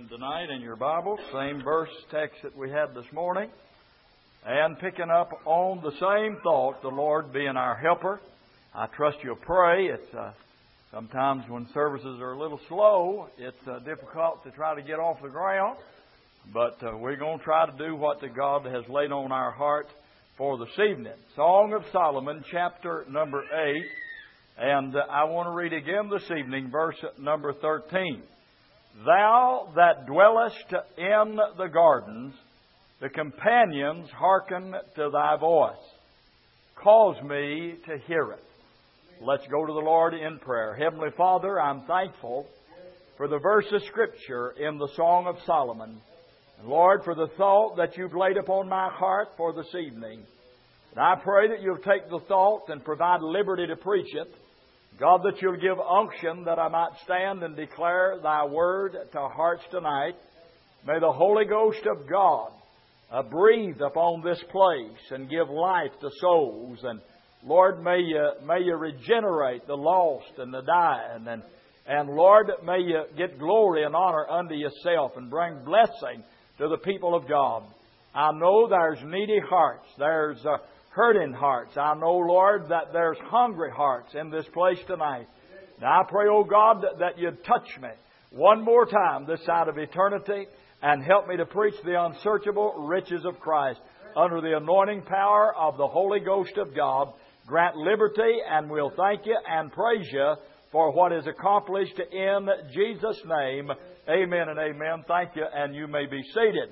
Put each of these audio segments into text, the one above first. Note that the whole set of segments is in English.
reading tonight in your Bible, same verse text that we had this morning, and picking up on the same thought, the Lord being our helper. I trust you'll pray. It's sometimes when services are a little slow, it's difficult to try to get off the ground, but we're going to try to do what God has laid on our heart for this evening. Song of Solomon, chapter number 8, and I want to read again this evening, verse number 13. Thou that dwellest in the gardens, the companions hearken to thy voice. Cause me to hear it. Let's go to the Lord in prayer. Heavenly Father, I'm thankful for the verse of Scripture in the Song of Solomon. And Lord, for the thought that you've laid upon my heart for this evening. And I pray that you'll take the thought and provide liberty to preach it. God, that you'll give unction that I might stand and declare thy word to hearts tonight. May the Holy Ghost of God breathe upon this place and give life to souls. And Lord, may you regenerate the lost and the dying. And Lord, may you get glory and honor unto yourself and bring blessing to the people of God. I know there's needy hearts. There's hurting hearts. I know, Lord, that there's hungry hearts in this place tonight. Now I pray, oh God, that you'd touch me one more time this side of eternity and help me to preach the unsearchable riches of Christ under the anointing power of the Holy Ghost of God. Grant liberty, and we'll thank you and praise you for what is accomplished in Jesus' name. Amen and amen. Thank you, and you may be seated.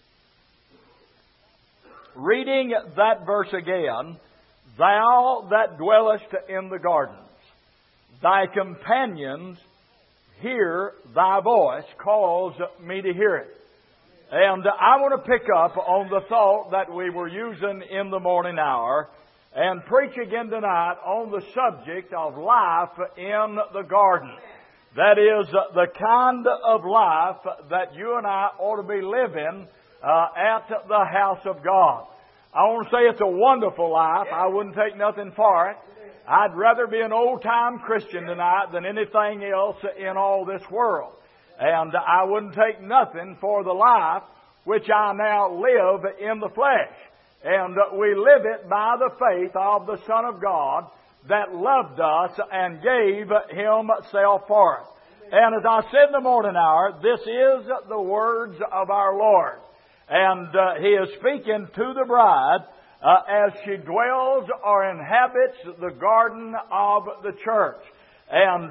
Reading that verse again, thou that dwellest in the gardens, thy companions hear thy voice, cause me to hear it. And I want to pick up on the thought that we were using in the morning hour and preach again tonight on the subject of life in the garden. That is the kind of life that you and I ought to be living at the house of God. I want to say it's a wonderful life. I wouldn't take nothing for it. I'd rather be an old-time Christian tonight than anything else in all this world. And I wouldn't take nothing for the life which I now live in the flesh. And we live it by the faith of the Son of God that loved us and gave Himself for us. And as I said in the morning hour, this is the words of our Lord. And He is speaking to the bride as she dwells or inhabits the garden of the church. And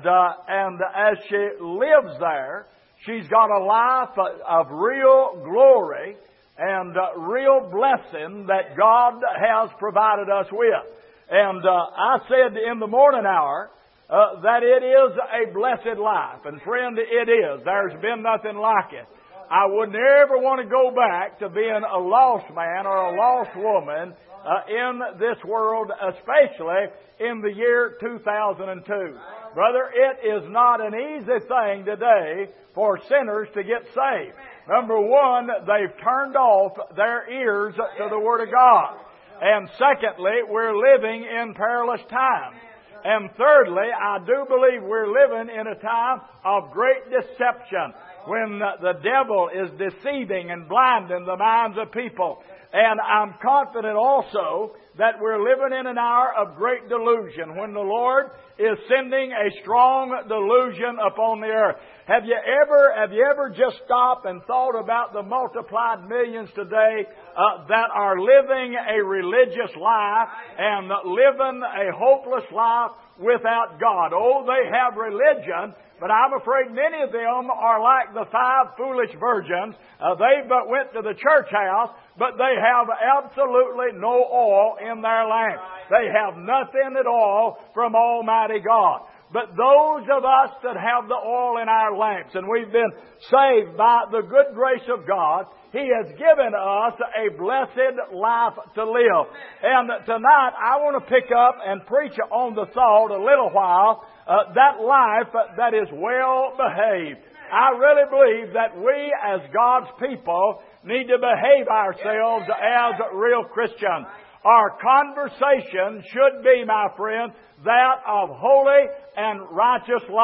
as she lives there, she's got a life of real glory and real blessing that God has provided us with. And I said in the morning hour that it is a blessed life. And friend, it is. There's been nothing like it. I would never want to go back to being a lost man or a lost woman in this world, especially in the year 2002. Brother, it is not an easy thing today for sinners to get saved. Number one, they've turned off their ears to the Word of God. And secondly, we're living in perilous times. And thirdly, I do believe we're living in a time of great deception, when the devil is deceiving and blinding the minds of people. And I'm confident also that we're living in an hour of great delusion, when the Lord is sending a strong delusion upon the earth. Have you ever just stopped and thought about the multiplied millions today that are living a religious life and living a hopeless life without God? Oh, they have religion, but I'm afraid many of them are like the 5 foolish virgins. They but went to the church house, but they have absolutely no oil in their lamp. They have nothing at all from Almighty God. But those of us that have the oil in our lamps, and we've been saved by the good grace of God, He has given us a blessed life to live. And tonight I want to pick up and preach on the thought a little while, that life that is well behaved. I really believe that we as God's people need to behave ourselves as real Christians. Our conversation should be, my friend, that of holy and righteous life.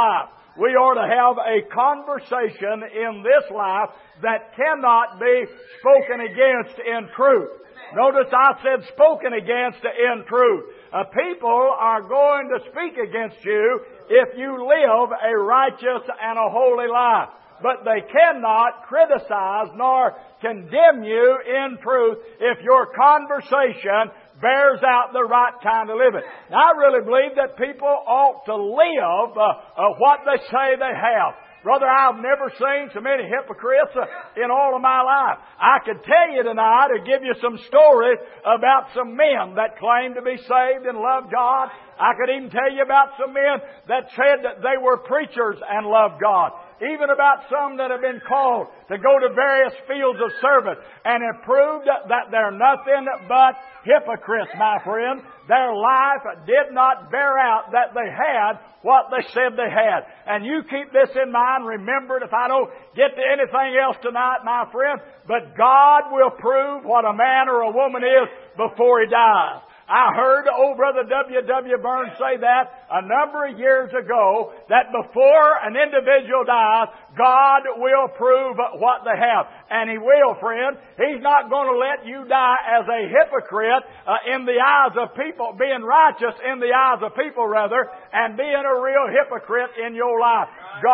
We ought to have a conversation in this life that cannot be spoken against in truth. Notice I said spoken against in truth. People are going to speak against you if you live a righteous and a holy life. But they cannot criticize nor condemn you in truth if your conversation bears out the right kind of living. Now, I really believe that people ought to live what they say they have. Brother, I've never seen so many hypocrites in all of my life. I could tell you tonight or give you some stories about some men that claimed to be saved and loved God. I could even tell you about some men that said that they were preachers and loved God. Even about some that have been called to go to various fields of service and have proved that they're nothing but hypocrites, my friend. Their life did not bear out that they had what they said they had. And you keep this in mind. Remember it if I don't get to anything else tonight, my friend. But God will prove what a man or a woman is before he dies. I heard old brother W.W. Burns say that a number of years ago, that before an individual dies, God will prove what they have. And He will, friend. He's not going to let you die as a hypocrite in the eyes of people, being righteous in the eyes of people, rather, and being a real hypocrite in your life.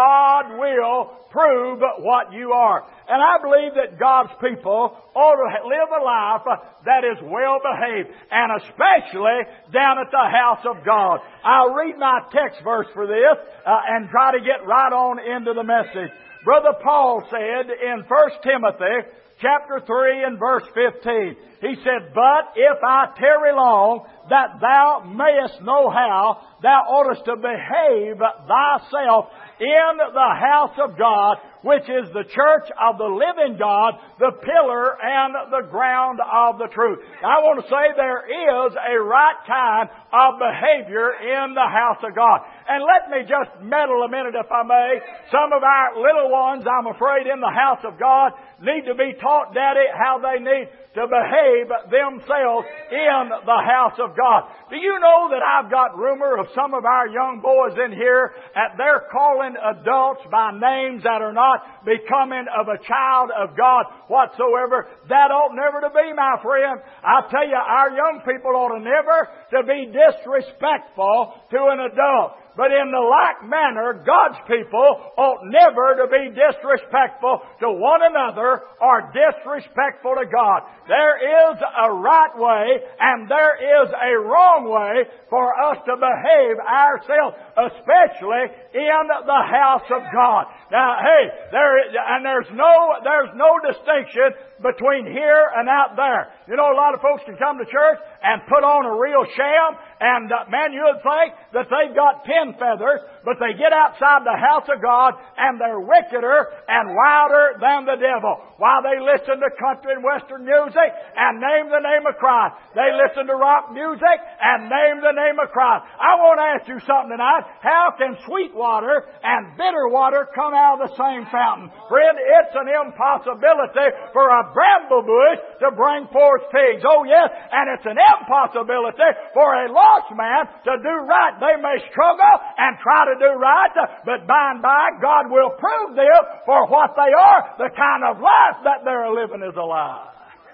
God will prove what you are. And I believe that God's people ought to live a life that is well behaved, and especially down at the house of God. I'll read my text verse for this and try to get right on into the message. Brother Paul said in 1 Timothy chapter 3 and verse 15, he said, "But if I tarry long, that thou mayest know how thou oughtest to behave thyself in the house of God, which is the church of the living God, the pillar and the ground of the truth." I want to say there is a right kind of behavior in the house of God. And let me just meddle a minute, if I may. Some of our little ones, I'm afraid, in the house of God need to be taught, Daddy, how they need to behave themselves in the house of God. Do you know that I've got rumor of some of our young boys in here that they're calling adults by names that are not becoming of a child of God whatsoever? That ought never to be, my friend. I tell you, our young people ought to never to be disrespectful to an adult. But in the like manner, God's people ought never to be disrespectful to one another or disrespectful to God. There is a right way and there is a wrong way for us to behave ourselves, especially in the house of God. Now, hey, there's no distinction between here and out there. You know, a lot of folks can come to church and put on a real sham, and man, you would think that they've got pin feathers, but they get outside the house of God and they're wickeder and wilder than the devil. While they listen to country and western music and name the name of Christ, they listen to rock music and name the name of Christ. I want to ask you something tonight. How can sweet water and bitter water come out of the same fountain? Friend, it's an impossibility for a bramble bush to bring forth figs. Oh yes, and it's an impossibility for a lost man to do right. They may struggle and try to do right, but by and by God will prove them for what they are. The kind of life that they're living is a lie.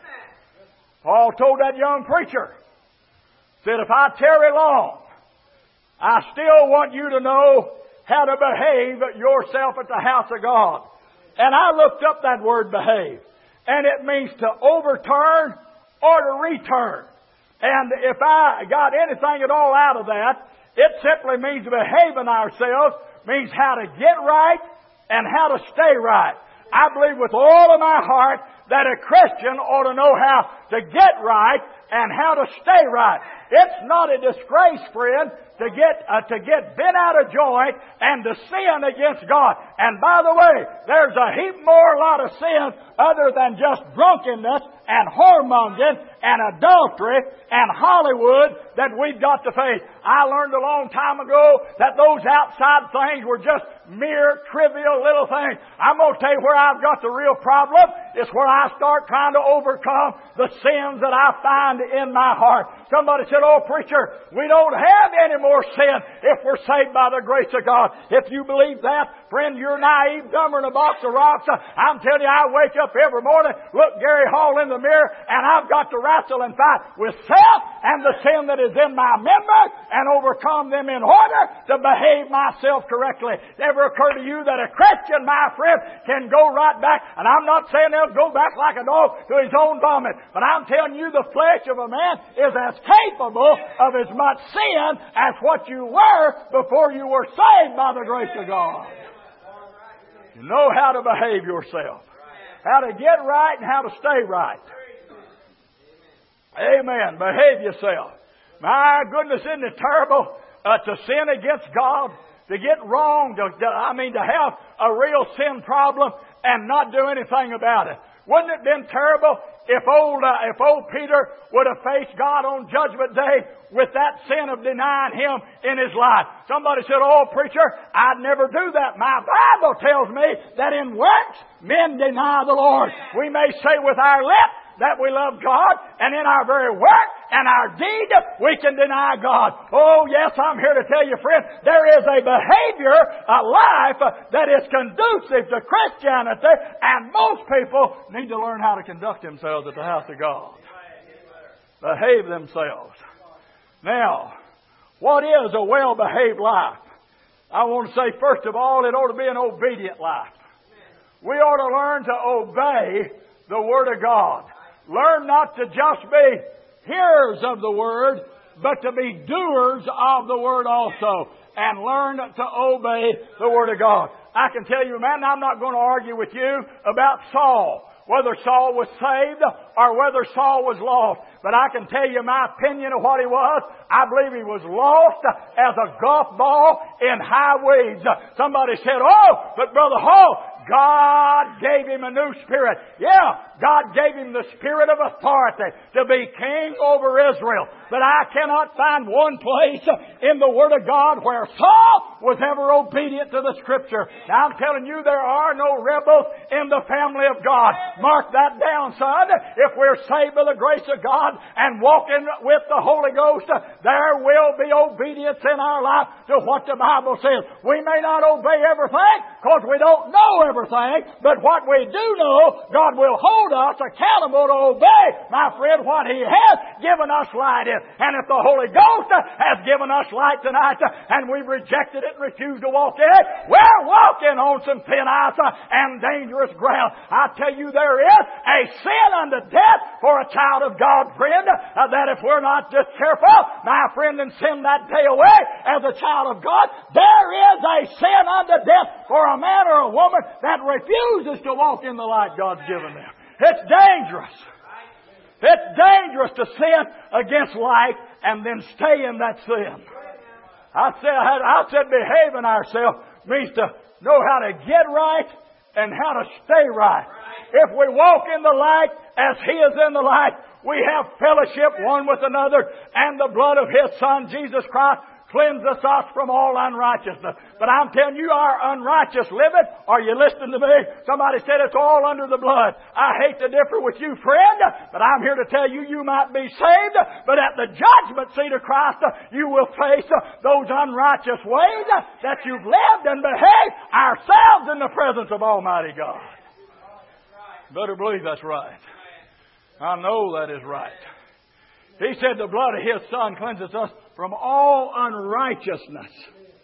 Paul told that young preacher, said, "If I tarry long, I still want you to know how to behave yourself at the house of God." And I looked up that word behave. And it means to overturn or to return. And if I got anything at all out of that, it simply means behaving ourselves, means how to get right and how to stay right. I believe with all of my heart that a Christian ought to know how to get right and how to stay right. It's not a disgrace, friend, to get bent out of joint and to sin against God. And by the way, there's a heap more lot of sins other than just drunkenness and whoremongering and adultery and Hollywood that we've got to face. I learned a long time ago that those outside things were just mere trivial little things. I'm going to tell you where I've got the real problem. It's where I start trying to overcome the sins that I find mind in my heart. Somebody said, oh preacher, we don't have any more sin if we're saved by the grace of God. If you believe that, friend, you're naive, dumber than a box of rocks. I'm telling you, I wake up every morning, look Gary Hall in the mirror, and I've got to wrestle and fight with self and the sin that is in my members and overcome them in order to behave myself correctly. Never occurred to you that a Christian, my friend, can go right back, and I'm not saying they'll go back like a dog to his own vomit, but I'm telling you the flesh of a man is as capable of as much sin as what you were before you were saved by the grace of God. You know how to behave yourself, how to get right and how to stay right. Amen. Behave yourself. My goodness, isn't it terrible to sin against God, to get wrong, to have a real sin problem and not do anything about it? Wouldn't it have been terrible if old Peter would have faced God on Judgment Day with that sin of denying Him in his life? Somebody said, oh preacher, I'd never do that. My Bible tells me that in works men deny the Lord. We may say with our lips that we love God, and in our very work and our deed, we can deny God. Oh yes, I'm here to tell you, friend, there is a behavior, a life that is conducive to Christianity, and most people need to learn how to conduct themselves at the house of God. Behave themselves. Now, what is a well-behaved life? I want to say, first of all, it ought to be an obedient life. We ought to learn to obey the Word of God. Learn not to just be hearers of the Word, but to be doers of the Word also. And learn to obey the Word of God. I can tell you, man, I'm not going to argue with you about Saul, whether Saul was saved or whether Saul was lost. But I can tell you my opinion of what he was. I believe he was lost as a golf ball in high weeds. Somebody said, oh, but Brother Hall, God gave him a new spirit. Yeah, God gave him the spirit of authority to be king over Israel. But I cannot find one place in the Word of God where Saul was ever obedient to the Scripture. Now I'm telling you, there are no rebels in the family of God. Mark that down, son. If we're saved by the grace of God and walking with the Holy Ghost, there will be obedience in our life to what the Bible says. We may not obey everything because we don't know everything, but what we do know, God will hold us accountable to obey, my friend, what He has given us light in. And if the Holy Ghost has given us light tonight and we've rejected it and refused to walk in it, we're walking on some thin ice and dangerous ground. I tell you, there is a sin unto death for a child of God, friend, that if we're not just careful, my friend, and send that day away as a child of God, there is a sin unto death for a man or a woman that refuses to walk in the light God's given them. It's dangerous. It's dangerous to sin against light and then stay in that sin. I said behaving ourselves means to know how to get right and how to stay right. If we walk in the light as He is in the light, we have fellowship one with another, and the blood of His Son, Jesus Christ, cleanses us from all unrighteousness. But I'm telling you, our unrighteous living, are you listening to me? Somebody said it's all under the blood. I hate to differ with you, friend, but I'm here to tell you, you might be saved, but at the judgment seat of Christ, you will face those unrighteous ways that you've lived and behaved ourselves in the presence of Almighty God. Better believe that's right. I know that is right. He said the blood of His Son cleanses us from all unrighteousness.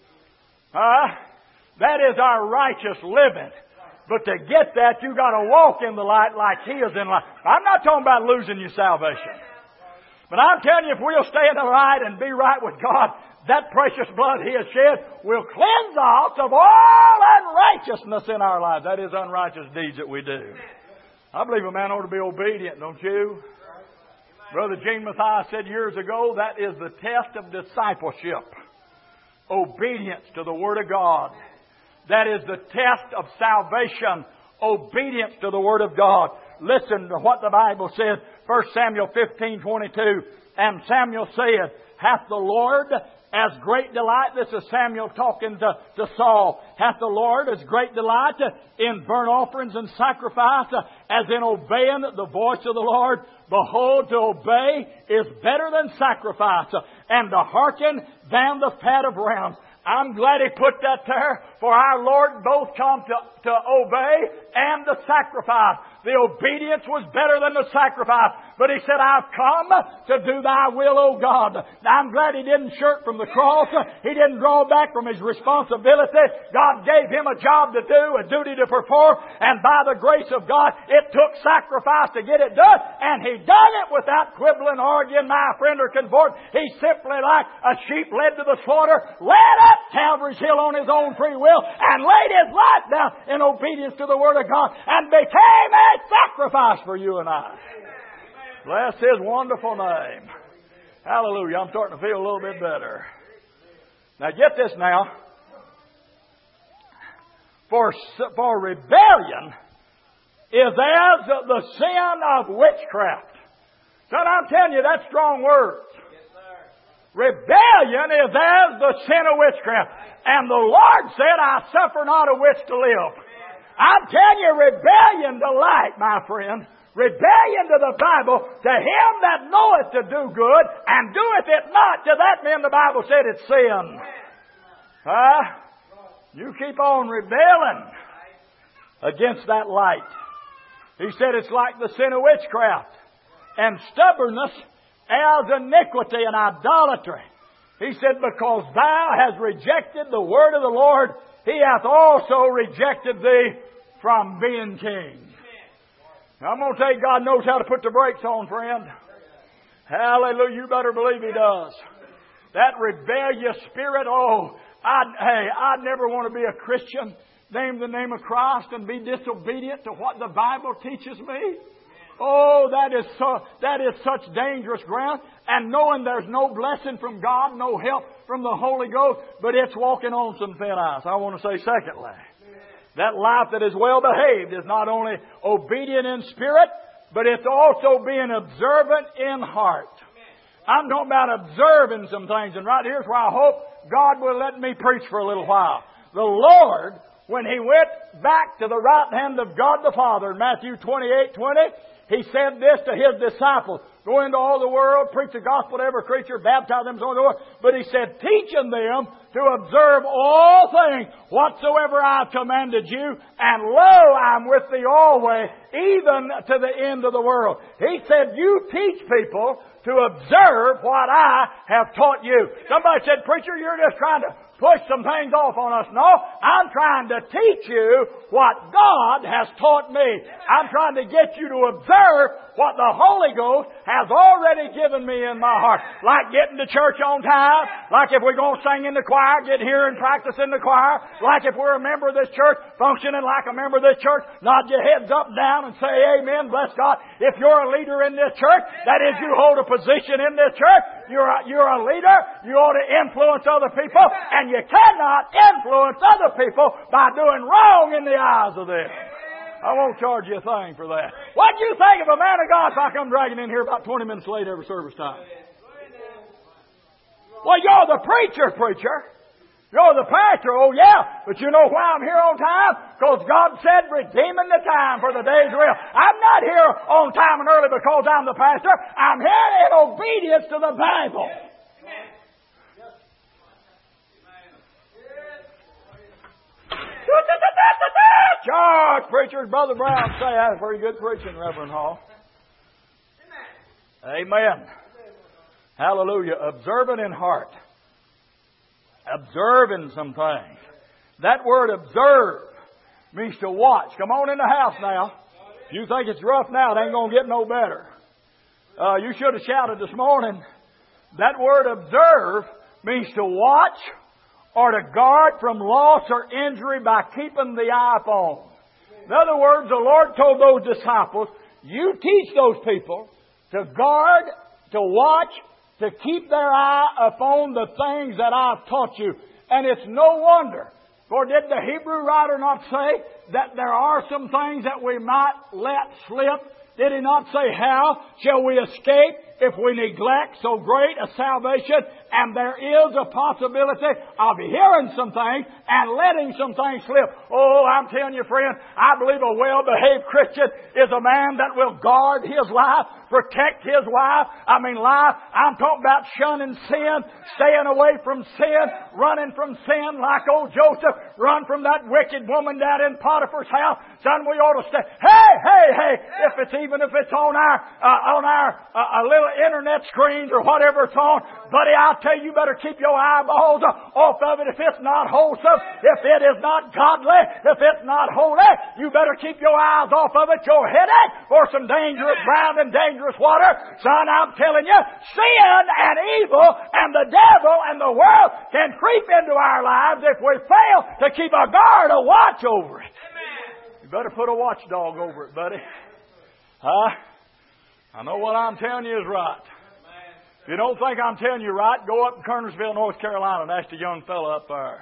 That is our righteous living. But to get that, you got to walk in the light like He is in light. I'm not talking about losing your salvation. But I'm telling you, if we'll stay in the light and be right with God, that precious blood He has shed will cleanse us of all unrighteousness in our lives. That is unrighteous deeds that we do. I believe a man ought to be obedient, don't you? Brother Gene Matthias said years ago, that is the test of discipleship. Obedience to the Word of God. That is the test of salvation. Obedience to the Word of God. Listen to what the Bible said. 1 Samuel 15:22. And Samuel said, hath the Lord as great delight, this is Samuel talking to Saul, hath the Lord as great delight in burnt offerings and sacrifice as in obeying the voice of the Lord. Behold, to obey is better than sacrifice, and to hearken than the fat of rams. I'm glad He put that there, for our Lord both come to obey and to sacrifice. The obedience was better than the sacrifice. But He said, I've come to do Thy will, O God. Now, I'm glad He didn't shirk from the cross. He didn't draw back from His responsibility. God gave Him a job to do, a duty to perform, and by the grace of God, it took sacrifice to get it done, and He done it without quibbling, arguing, my friend, or conforming. He simply, like a sheep led to the slaughter, led up Calvary's Hill on His own free will, and laid His life down in obedience to the Word of God, and became a sacrifice for you and I. Bless His wonderful name. Hallelujah. I'm starting to feel a little bit better. Now get this now. For rebellion is as the sin of witchcraft. Son, I'm telling you, that's strong words. Rebellion is as the sin of witchcraft. And the Lord said, I suffer not a witch to live. I'm telling you, rebellion to light, my friend. Rebellion to the Bible, to him that knoweth to do good, and doeth it not, to that man the Bible said it's sin. You keep on rebelling against that light. He said it's like the sin of witchcraft, and stubbornness as iniquity and idolatry. He said, because thou hast rejected the word of the Lord, He hath also rejected thee from being king. Now, I'm going to tell you, God knows how to put the brakes on, friend. Hallelujah. You better believe He does. That rebellious spirit, I'd never want to be a Christian, name the name of Christ, and be disobedient to what the Bible teaches me. Oh, that is such dangerous ground. And knowing there's no blessing from God, no help from the Holy Ghost, but it's walking on some thin ice. I want to say secondly, that life that is well behaved is not only obedient in spirit, but it's also being observant in heart. I'm talking about observing some things. And right here's where I hope God will let me preach for a little while. The Lord, when He went back to the right hand of God the Father in Matthew 28:20, He said this to His disciples. Go into all the world, preach the gospel to every creature, baptize them in the Lord. But He said, teaching them to observe all things whatsoever I have commanded you. And lo, I'm with thee always, even to the end of the world. He said, you teach people to observe what I have taught you. Somebody said, preacher, you're just trying to push some things off on us. No, I'm trying to teach you what God has taught me. I'm trying to get you to observe what the Holy Ghost has already given me in my heart. Like getting to church on time. Like if we're going to sing in the choir, get here and practice in the choir. Like if we're a member of this church, functioning like a member of this church, nod your heads up and down and say amen, bless God. If you're a leader in this church, that is, you hold a position in this church, you're a leader, you ought to influence other people, and you cannot influence other people by doing wrong in the eyes of them. I won't charge you a thing for that. What do you think of a man of God if I come dragging in here about 20 minutes late every service time? Well, you're the preacher. You're the pastor. Oh, yeah. But you know why I'm here on time? Because God said redeeming the time for the days real. I'm not here on time and early because I'm the pastor. I'm here in obedience to the Bible. Charge, preachers. Brother Brown say that's very good preaching, Reverend Hall. Amen. Hallelujah. Observant in heart. Observing some things. That word observe means to watch. Come on in the house now. If you think it's rough now, it ain't going to get no better. You should have shouted this morning. That word observe means to watch or to guard from loss or injury by keeping the eye upon. In other words, the Lord told those disciples, you teach those people to guard, to watch, to keep their eye upon the things that I've taught you. And it's no wonder. For did the Hebrew writer not say that there are some things that we might let slip Did He not say, how shall we escape if we neglect so great a salvation? And there is a possibility of hearing some things and letting some things slip. Oh, I'm telling you, friend, I believe a well-behaved Christian is a man that will guard his life, protect his life. Life, I'm talking about shunning sin, staying away from sin, running from sin like old Joseph, run from that wicked woman down in Potiphar's house. Son, we ought to stay. Hey, even if it's on our little internet screens or whatever it's on, buddy, I'll tell you, you better keep your eyeballs off of it. If it's not wholesome, if it is not godly, if it's not holy, you better keep your eyes off of it. You're headed for some dangerous ground and dangerous water. Son, I'm telling you, sin and evil and the devil and the world can creep into our lives if we fail to keep a guard, a watch over it. You better put a watchdog over it, buddy. I know what I'm telling you is right. If you don't think I'm telling you right, go up to Kernersville, North Carolina, and ask the young fellow up there.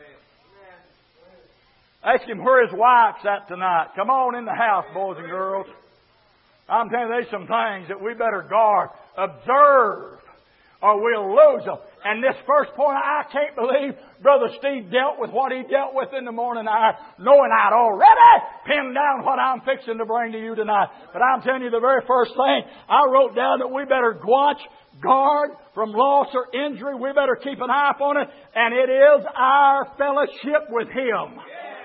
Ask him where his wife's at tonight. Come on in the house, boys and girls. I'm telling you, there's some things that we better guard, observe, or we'll lose them. And this first point, I can't believe Brother Steve dealt with what he dealt with in the morning hour, knowing I'd already pinned down what I'm fixing to bring to you tonight. But I'm telling you, the very first thing, I wrote down that we better watch, guard from loss or injury. We better keep an eye upon it. And it is our fellowship with Him.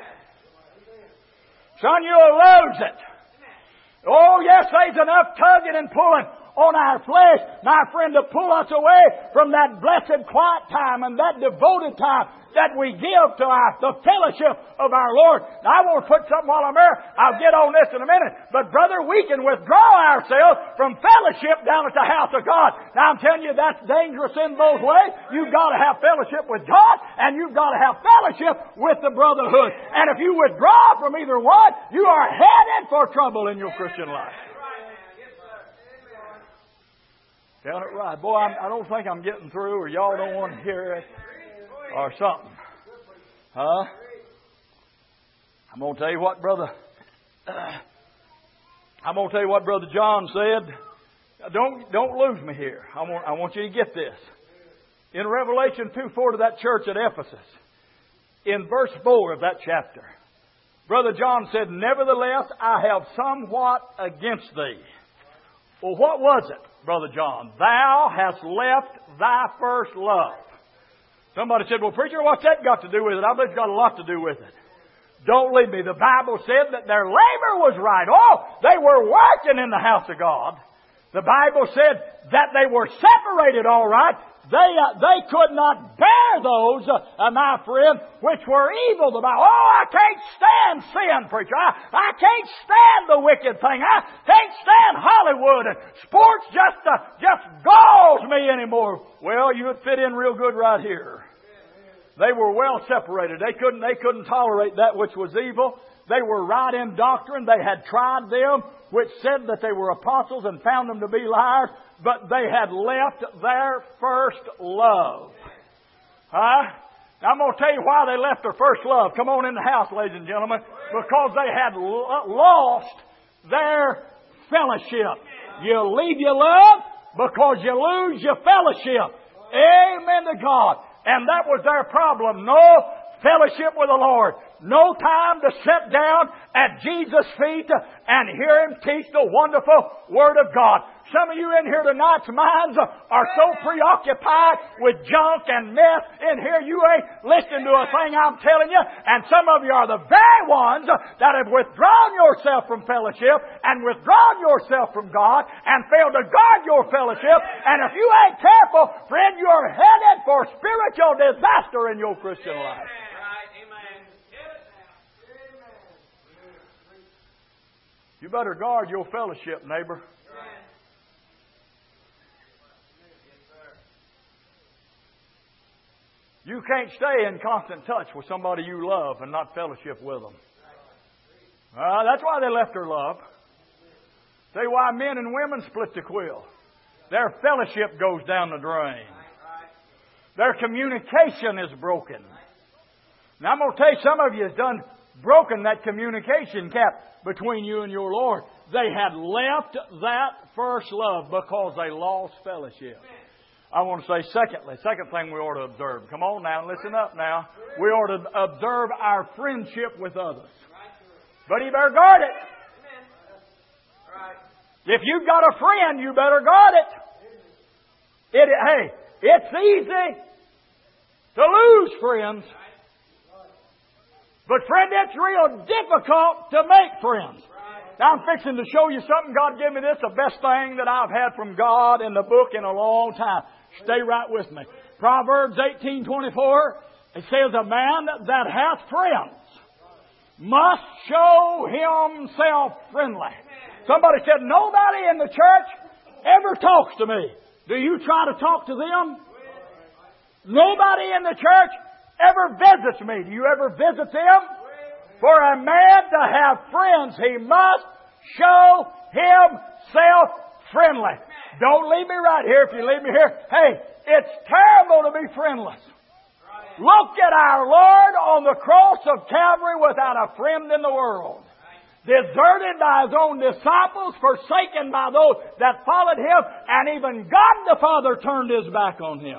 Son, you'll lose it. Oh, yes, there's enough tugging and pulling on our flesh, my friend, to pull us away from that blessed quiet time and that devoted time that we give to the fellowship of our Lord. Now, I want to put something while I'm there. I'll get on this in a minute. But, brother, we can withdraw ourselves from fellowship down at the house of God. Now, I'm telling you, that's dangerous in both ways. You've got to have fellowship with God, and you've got to have fellowship with the brotherhood. And if you withdraw from either one, you are headed for trouble in your Christian life. Telling it right. Boy, I don't think I'm getting through, or y'all don't want to hear it, or something. I'm going to tell you what Brother John said. Don't lose me here. I want you to get this. In Revelation 2:4 to that church at Ephesus, in verse 4 of that chapter, Brother John said, "Nevertheless, I have somewhat against thee." Well, what was it, Brother John? Thou hast left thy first love. Somebody said, well, preacher, what's that got to do with it? I believe it's got a lot to do with it. Don't leave me. The Bible said that their labor was right. Oh, they were working in the house of God. The Bible said that they were separated all right. They could not bear those, my friend, which were evil. I can't stand sin, preacher. I can't stand the wicked thing. I can't stand Hollywood, and sports just galls me anymore. Well, you would fit in real good right here. They were well separated. They couldn't tolerate that which was evil. They were right in doctrine. They had tried them, which said that they were apostles, and found them to be liars. But they had left their first love. Now, I'm going to tell you why they left their first love. Come on in the house, ladies and gentlemen. Because they had lost their fellowship. You leave your love because you lose your fellowship. Amen to God. And that was their problem. No fellowship with the Lord. No time to sit down at Jesus' feet and hear Him teach the wonderful Word of God. Some of you in here tonight's minds are so preoccupied with junk and mess in here, you ain't listening to a thing I'm telling you. And some of you are the very ones that have withdrawn yourself from fellowship and withdrawn yourself from God and failed to guard your fellowship. And if you ain't careful, friend, you're headed for spiritual disaster in your Christian life. You better guard your fellowship, neighbor. You can't stay in constant touch with somebody you love and not fellowship with them. That's why they left their love. Say why men and women split the quill. Their fellowship goes down the drain. Their communication is broken. Now I'm going to tell you, some of you has broken that communication gap between you and your Lord. They had left that first love because they lost fellowship. I want to say second thing we ought to observe. Come on now, listen up now. We ought to observe our friendship with others. But you better guard it. If you've got a friend, you better guard it. Hey, it's easy to lose friends. But friend, it's real difficult to make friends. Now I'm fixing to show you something. God gave me this, the best thing that I've had from God in the book in a long time. Stay right with me. Proverbs 18:24. It says, a man that hath friends must show himself friendly. Somebody said, nobody in the church ever talks to me. Do you try to talk to them? Nobody in the church ever visits me. Do you ever visit them? For a man to have friends, he must show himself friendly. Don't leave me right here. If you leave me here, hey, it's terrible to be friendless. Look at our Lord on the cross of Calvary without a friend in the world. Deserted by His own disciples, forsaken by those that followed Him, and even God the Father turned His back on Him.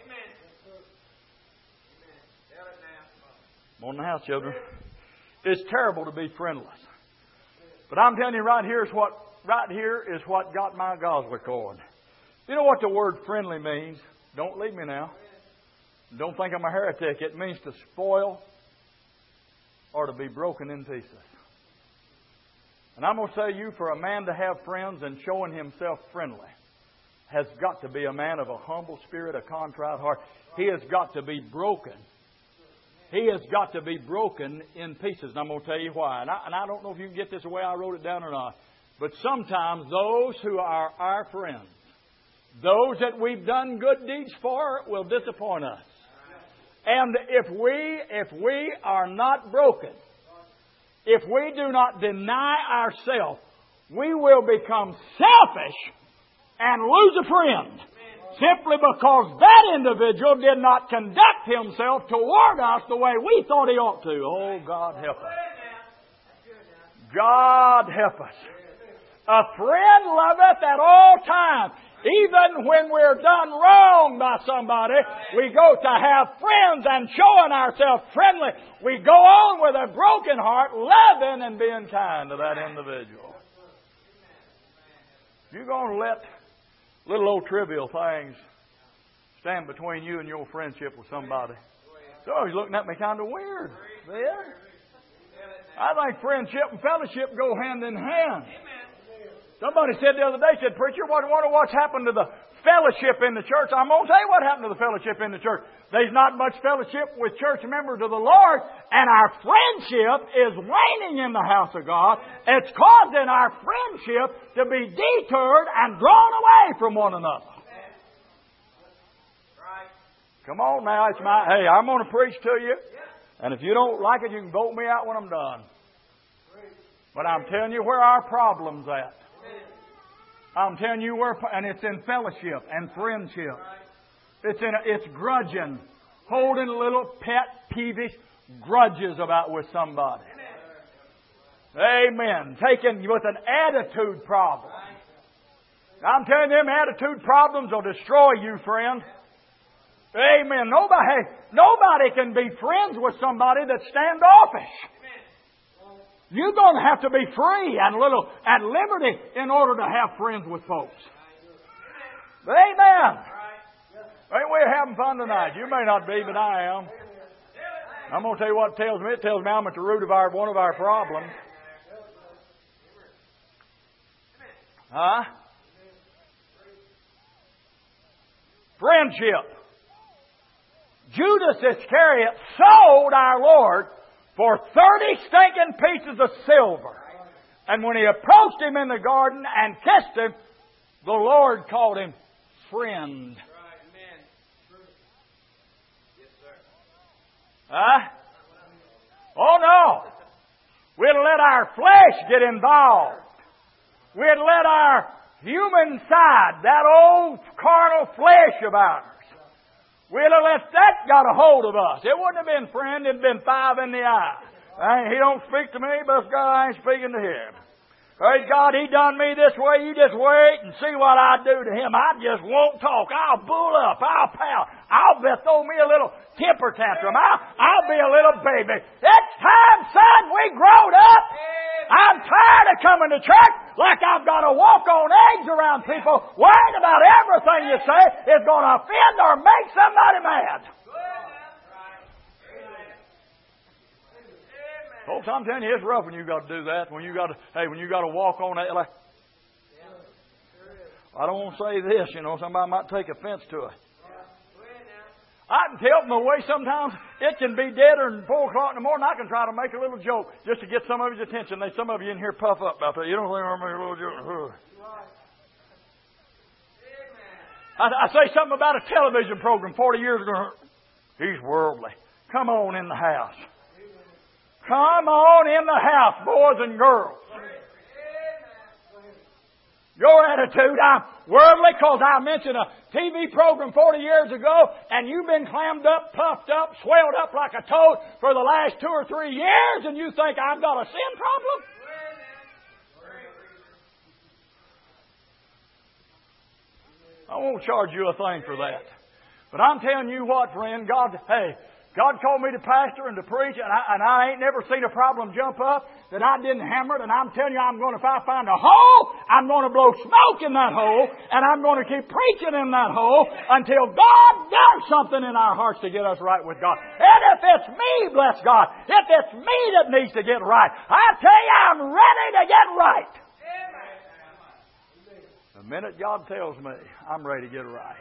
Come on in the house, children. It's terrible to be friendless. But I'm telling you, right here is what got my gosler cord. You know what the word friendly means? Don't leave me now. Don't think I'm a heretic. It means to spoil or to be broken in pieces. And I'm going to tell you, for a man to have friends and showing himself friendly has got to be a man of a humble spirit, a contrite heart. He has got to be broken. He has got to be broken in pieces. And I'm going to tell you why. And I don't know if you can get this the way I wrote it down or not. But sometimes those who are our friends, those that we've done good deeds for, will disappoint us. And if we are not broken, if we do not deny ourselves, we will become selfish and lose a friend. Simply because that individual did not conduct himself toward us the way we thought he ought to. Oh, God help us. God help us. A friend loveth at all times. Even when we're done wrong by somebody, we go to have friends and showing ourselves friendly. We go on with a broken heart, loving and being kind to that individual. You're going to let little old trivial things stand between you and your friendship with somebody. So he's looking at me kind of weird. There. I think friendship and fellowship go hand in hand. Somebody said the other day, said, preacher, wonder what's happened to the fellowship in the church. I'm going to tell you what happened to the fellowship in the church. There's not much fellowship with church members of the Lord, and our friendship is waning in the house of God. It's causing our friendship to be detoured and drawn away from one another. Come on now, hey, I'm going to preach to you, and if you don't like it, you can vote me out when I'm done. But I'm telling you where our problem's at. I'm telling you where, and it's in fellowship and friendship. It's grudging, holding little pet peevish grudges about with somebody. Amen. Taken with an attitude problem. I'm telling you, them attitude problems will destroy you, friend. Amen. Nobody can be friends with somebody that's standoffish. You're going to have to be free and at liberty in order to have friends with folks. Amen. Ain't we having fun tonight? You may not be, but I am. I'm going to tell you what it tells me. It tells me I'm at the root of one of our problems. Huh? Friendship. Judas Iscariot sold our Lord for 30 stinking pieces of silver. And when he approached Him in the garden and kissed Him, the Lord called him friend. Huh? Oh no! We'd let our flesh get involved. We'd let our human side, that old carnal flesh of ours, we'd have let that got a hold of us. It wouldn't have been friend, it'd been five in the eye. He don't speak to me, but God, I ain't speaking to him. Praise God, He done me this way. You just wait and see what I do to Him. I just won't talk. I'll bull up. I'll pout. I'll throw me a little temper tantrum. I'll be a little baby. It's time, son, we growed up. I'm tired of coming to church like I've got to walk on eggs around people, worried about everything you say is going to offend or make somebody mad. Folks, I'm telling you, it's rough when you got to do that. When you got to walk on that. Like, I don't want to say this, somebody might take offense to it. I can tell from the way sometimes it can be deader than 4 o'clock in the morning. I can try to make a little joke just to get some of his attention. Some of you in here puff up about that. You don't think I'm making a little joke. I say something about a television program 40 years ago. He's worldly. Come on in the house. Come on in the house, boys and girls. Your attitude, I'm worldly because I mentioned a TV program 40 years ago and you've been clammed up, puffed up, swelled up like a toad for the last 2 or 3 years and you think I've got a sin problem? I won't charge you a thing for that. But I'm telling you what, friend, God called me to pastor and to preach, and I ain't never seen a problem jump up that I didn't hammer it. And I'm telling you, if I find a hole, I'm going to blow smoke in that hole, and I'm going to keep preaching in that hole until God does something in our hearts to get us right with God. And if it's me, bless God, if it's me that needs to get right, I tell you, I'm ready to get right. The minute God tells me, I'm ready to get right.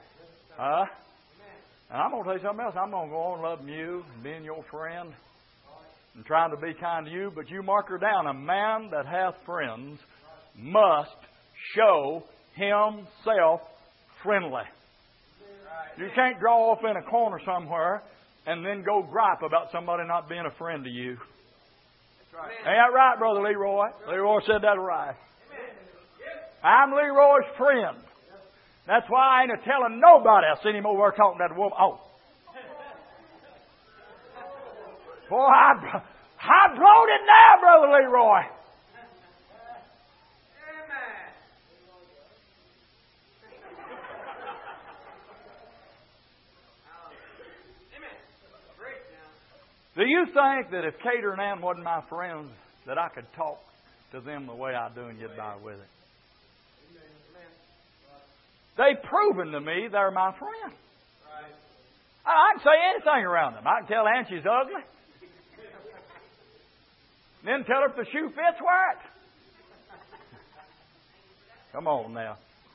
And I'm going to tell you something else. I'm going to go on loving you and being your friend and trying to be kind to you. But you mark her down. A man that hath friends must show himself friendly. You can't draw off in a corner somewhere and then go gripe about somebody not being a friend to you. Ain't that right, Brother Leroy? Leroy said that right. I'm Leroy's friend. That's why I ain't telling nobody I seen him over there talking to that woman. Oh. Boy, I blowed it now, Brother Leroy. Do you think that if Cater and Ann wasn't my friends, that I could talk to them the way I do and get by with it? They've proven to me they're my friend. I can say anything around them. I can tell Ann she's ugly. Then tell her if the shoe fits, wear it. Come on now.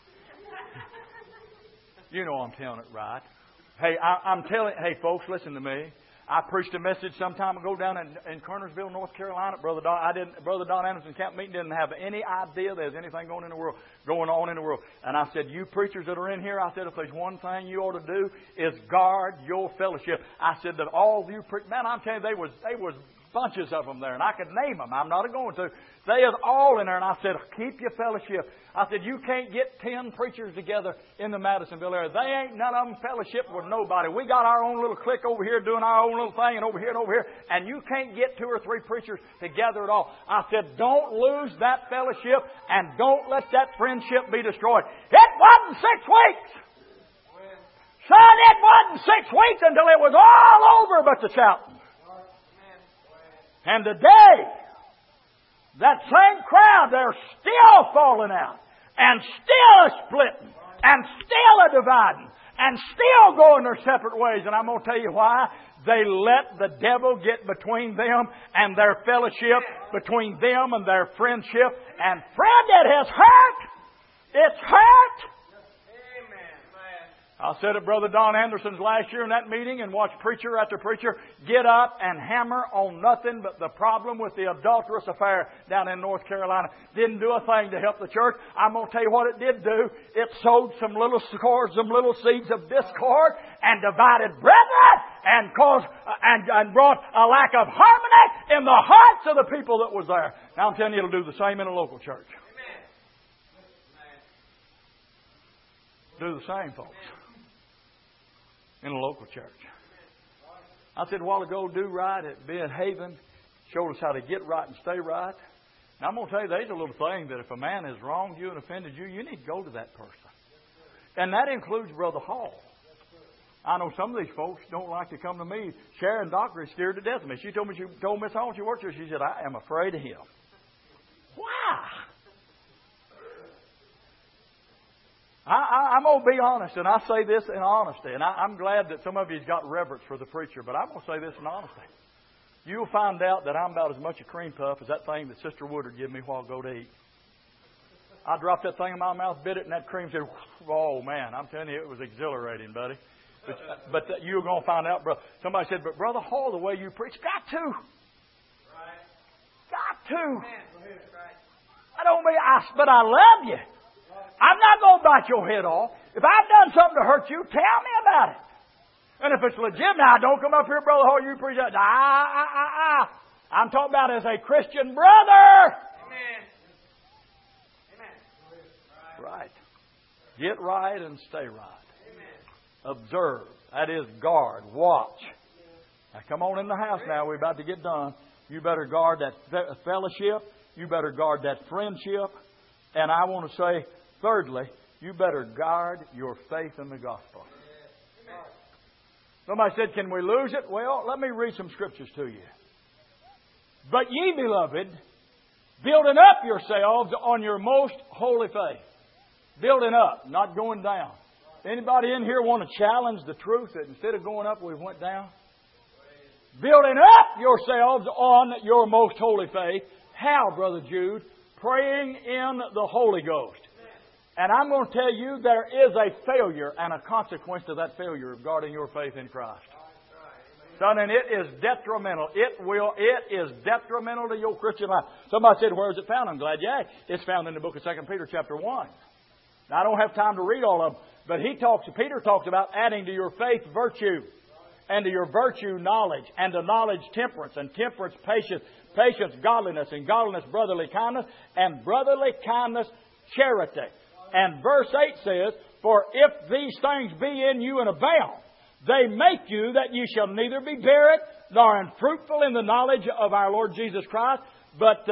You know I'm telling it right. Hey, hey folks, listen to me. I preached a message some time ago down in Kernersville, North Carolina. Brother Don Anderson camp meeting didn't have any idea there's anything going on in the world. And I said, you preachers that are in here, I said, if there's one thing you ought to do is guard your fellowship. I said that all of you preachers, man, I'm telling you, they was bunches of them there, and I could name them. I'm not going to. They is all in there, and I said, keep your fellowship. I said, you can't get 10 preachers together in the Madisonville area. They ain't none of them fellowship with nobody. We got our own little clique over here doing our own little thing, and over here, and you can't get 2 or 3 preachers together at all. I said, don't lose that fellowship, and don't let that friendship be destroyed. It wasn't 6 weeks. Son, it wasn't 6 weeks until it was all over but the shouting. And today, that same crowd, they're still falling out, and still splitting, and still dividing, and still going their separate ways. And I'm going to tell you why. They let the devil get between them and their fellowship, between them and their friendship. And friend, it has hurt. It's hurt. I said at Brother Don Anderson's last year in that meeting and watched preacher after preacher get up and hammer on nothing but the problem with the adulterous affair down in North Carolina. Didn't do a thing to help the church. I'm going to tell you what it did do. It sowed some little seeds of discord and divided brethren and caused and brought a lack of harmony in the hearts of the people that was there. Now I'm telling you, it'll do the same in a local church. Do the same, folks. In a local church. I said a while ago, do right at Bed Haven. Showed us how to get right and stay right. Now, I'm going to tell you, there's a little thing that if a man has wronged you and offended you, you need to go to that person. And that includes Brother Hall. I know some of these folks don't like to come to me. Sharon Doctor is scared to death of me. She told Miss Hall she worked here, she said, I am afraid of him. Why? I'm going to be honest, and I say this in honesty. And I'm glad that some of you's got reverence for the preacher, but I'm going to say this in honesty. You'll find out that I'm about as much a cream puff as that thing that Sister Woodard gave me while I go to eat. I dropped that thing in my mouth, bit it, and that cream said, oh, man, I'm telling you, it was exhilarating, buddy. But you're going to find out, brother. Somebody said, but Brother Hall, the way you preach, got to. Right. Got to. I don't mean, but I love you. I'm not going to bite your head off. If I've done something to hurt you, tell me about it. And if it's legit, now don't come up here, Brother Hall, you preach that. I'm talking about as a Christian brother. Amen. Amen. Right. Get right and stay right. Amen. Observe. That is guard. Watch. Now come on in the house now. We're about to get done. You better guard that fellowship. You better guard that friendship. And I want to say, thirdly, you better guard your faith in the gospel. Somebody said, can we lose it? Well, let me read some scriptures to you. But ye, beloved, building up yourselves on your most holy faith. Building up, not going down. Anybody in here want to challenge the truth that instead of going up, we went down? Building up yourselves on your most holy faith. How, Brother Jude? Praying in the Holy Ghost. And I'm going to tell you there is a failure and a consequence to that failure of guarding your faith in Christ. Son, and it is detrimental. It is detrimental to your Christian life. Somebody said, where is it found? I'm glad you asked. It's found in the book of 2 Peter chapter 1. Now, I don't have time to read all of them, but Peter talks about adding to your faith virtue, and to your virtue knowledge, and to knowledge temperance, and temperance patience, patience godliness, and godliness brotherly kindness, and brotherly kindness charity. And verse 8 says, for if these things be in you and abound, they make you that you shall neither be barren nor unfruitful in the knowledge of our Lord Jesus Christ. But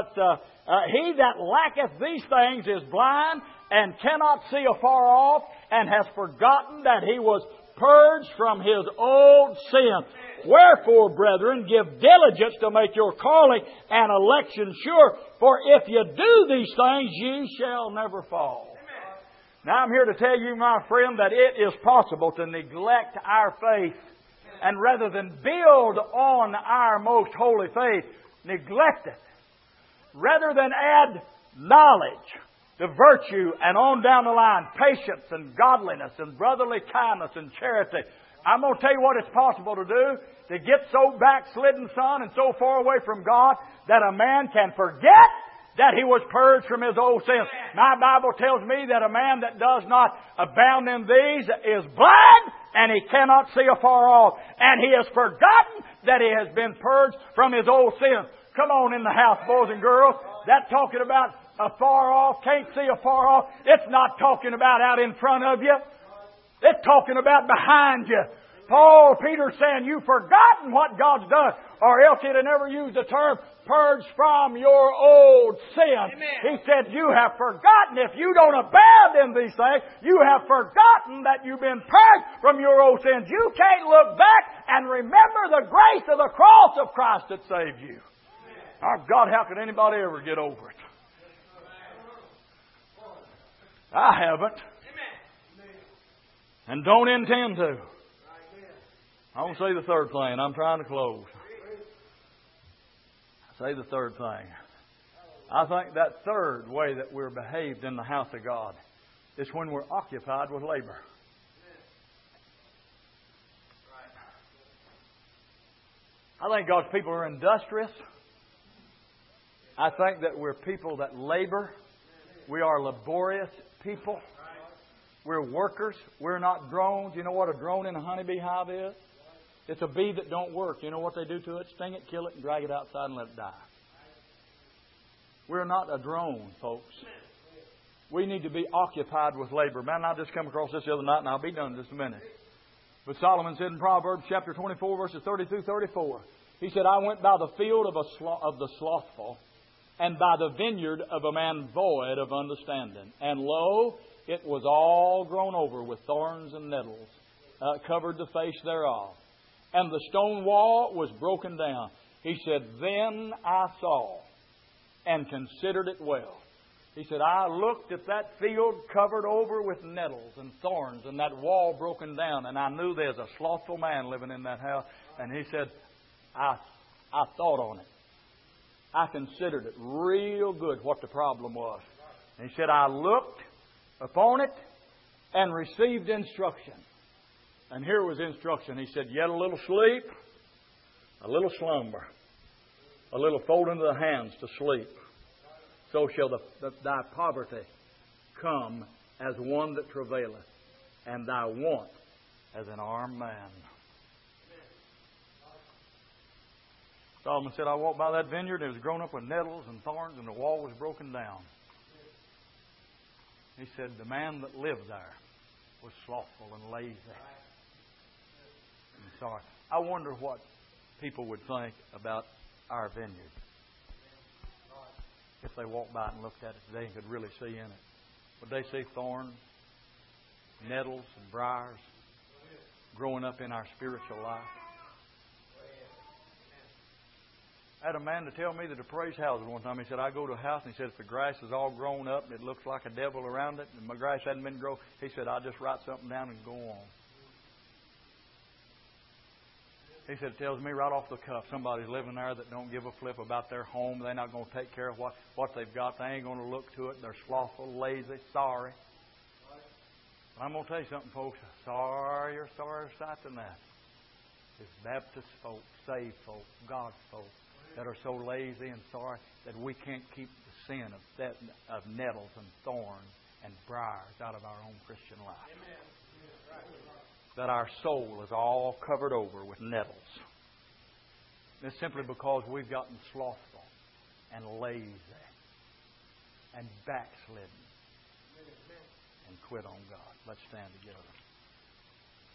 he that lacketh these things is blind and cannot see afar off, and has forgotten that he was purged from his old sin. Wherefore, brethren, give diligence to make your calling and election sure. For if you do these things, ye shall never fall. Now, I'm here to tell you, my friend, that it is possible to neglect our faith, and rather than build on our most holy faith, neglect it. Rather than add knowledge, the virtue, and on down the line, patience and godliness and brotherly kindness and charity. I'm going to tell you what it's possible to do, to get so backslidden, son, and so far away from God that a man can forget that he was purged from his old sins. My Bible tells me that a man that does not abound in these is blind, and he cannot see afar off. And he has forgotten that he has been purged from his old sins. Come on in the house, boys and girls. That talking about afar off, can't see afar off. It's not talking about out in front of you. It's talking about behind you. Peter's saying, you've forgotten what God's done, or else he'd have never used the term purged from your old sin. Amen. He said, you have forgotten. If you don't abound in these things, you have forgotten that you've been purged from your old sins. You can't look back and remember the grace of the cross of Christ that saved you. Oh, God, how could anybody ever get over it? I haven't. And don't intend to. I want to say the third thing. I'm trying to close. Say the third thing. I think that third way that we're behaved in the house of God is when we're occupied with labor. I think God's people are industrious. I think that we're people that labor. We are laborious people. We're workers. We're not drones. You know what a drone in a honeybee hive is? It's a bee that don't work. You know what they do to it? Sting it, kill it, and drag it outside and let it die. We're not a drone, folks. We need to be occupied with labor. Man, I just come across this the other night, and I'll be done in just a minute. But Solomon said in Proverbs chapter 24, verses 30 through 34, he said, I went by the field of the slothful, and by the vineyard of a man void of understanding. And lo, it was all grown over with thorns and nettles, covered the face thereof. And the stone wall was broken down. He said, then I saw and considered it well. He said, I looked at that field covered over with nettles and thorns and that wall broken down, and I knew there's a slothful man living in that house. And he said, I thought on it. I considered it real good what the problem was. And he said, I looked upon it and received instruction. And here was instruction. He said, yet a little sleep, a little slumber, a little folding of the hands to sleep. So shall thy poverty come as one that travaileth, and thy want as an armed man. Solomon said, I walked by that vineyard, it was grown up with nettles and thorns, and the wall was broken down. He said, the man that lived there was slothful and lazy. I'm sorry. I wonder what people would think about our vineyard if they walked by it and looked at it today and could really see in it. Would they see thorns, nettles, and briars growing up in our spiritual life? I had a man to tell me that appraised houses one time. He said, I go to a house, and he said, if the grass is all grown up and it looks like a devil around it, and my grass hadn't been grown, he said, I'll just write something down and go on. He said, it tells me right off the cuff, somebody's living there that don't give a flip about their home. They're not going to take care of what they've got. They ain't going to look to it. They're slothful, lazy, sorry. But I'm going to tell you something, folks. Sorrier sight than that. It's Baptist folk, saved folk, God's folk that are so lazy and sorry that we can't keep the sin of nettles and thorns and briars out of our own Christian life. Amen. That our soul is all covered over with nettles. It's simply because we've gotten slothful and lazy and backslidden and quit on God. Let's stand together.